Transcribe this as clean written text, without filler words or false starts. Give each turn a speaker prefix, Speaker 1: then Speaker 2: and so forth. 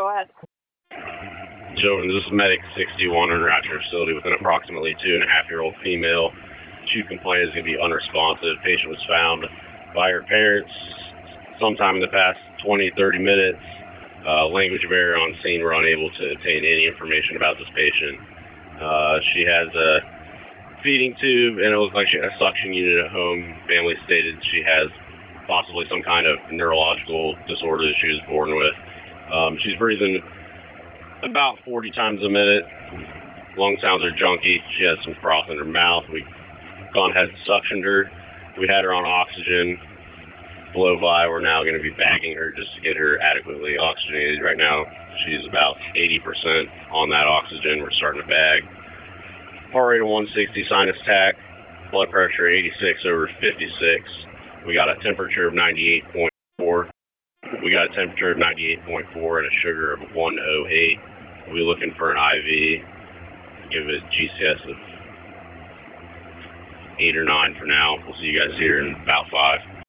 Speaker 1: Go ahead.
Speaker 2: Children, this is Medic 61 in Ratchet facility with an approximately 2.5-year-old female. Chief complaint is going to be unresponsive. Patient was found by her parents sometime in the past 20-30 minutes. Language barrier on scene. We're unable to obtain any information about this patient. She has a feeding tube, and it looks like she had a suction unit at home. Family stated she has possibly some kind of neurological disorder that she was born with. She's breathing about 40 times a minute. Lung sounds are junky. She has some froth in her mouth. We've gone ahead and suctioned her. We had her on oxygen. Below Vi, we're now going to be bagging her just to get her adequately oxygenated. Right now, she's about 80% on that oxygen. We're starting to bag. Heart rate of 160, sinus tach, blood pressure 86/56. We got a temperature of 98.4. We got a temperature of 98.4 and a sugar of 108. We'll be looking for an IV. Give it a GCS of 8 or 9 for now. We'll see you guys here in about 5.